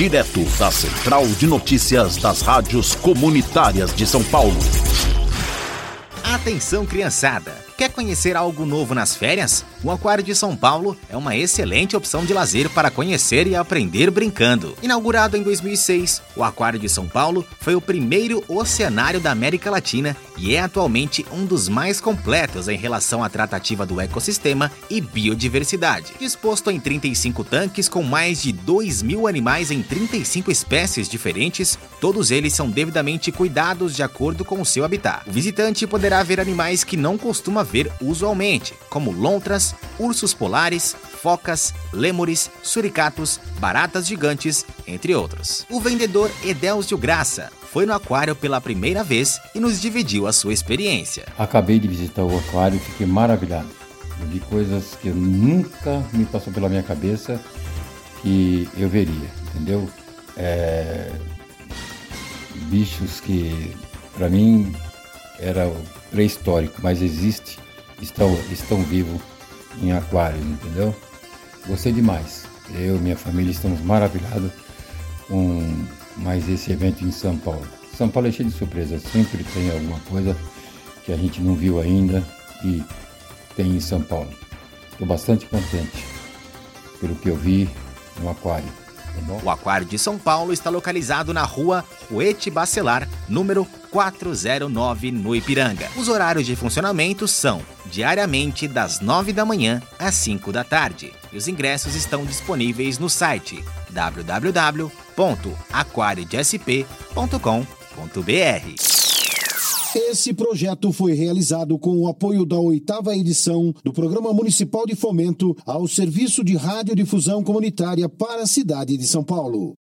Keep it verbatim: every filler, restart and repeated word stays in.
direto da Central de Notícias das Rádios Comunitárias de São Paulo. Atenção, criançada! Quer conhecer algo novo nas férias? O Aquário de São Paulo é uma excelente opção de lazer para conhecer e aprender brincando. Inaugurado em dois mil e seis, o Aquário de São Paulo foi o primeiro oceanário da América Latina e é atualmente um dos mais completos em relação à tratativa do ecossistema e biodiversidade. Disposto em trinta e cinco tanques com mais de dois mil animais em trinta e cinco espécies diferentes, todos eles são devidamente cuidados de acordo com o seu habitat. O visitante poderá ver animais que não costuma ver usualmente, como lontras, ursos polares, focas, lêmures, suricatos, baratas gigantes, entre outros. O vendedor Edélcio Graça foi no aquário pela primeira vez e nos dividiu a sua experiência. Acabei de visitar o aquário e fiquei maravilhado. Eu vi coisas que eu nunca me passou pela minha cabeça que eu veria, entendeu? É... Bichos que, para mim, era pré-histórico, mas existe, estão, estão vivos em aquários, entendeu? Gostei demais. Eu e minha família estamos maravilhados com mais esse evento em São Paulo. São Paulo é cheio de surpresas, sempre tem alguma coisa que a gente não viu ainda e tem em São Paulo. Estou bastante contente pelo que eu vi no aquário. Tá bom? O Aquário de São Paulo está localizado na rua Ruete Bacelar, número quatrocentos e nove, no Ipiranga. Os horários de funcionamento são diariamente das nove da manhã às cinco da tarde. E os ingressos estão disponíveis no site w w w ponto aquário de s p ponto com ponto b r. Esse projeto foi realizado com o apoio da oitava edição do Programa Municipal de Fomento ao Serviço de Radiodifusão Comunitária para a cidade de São Paulo.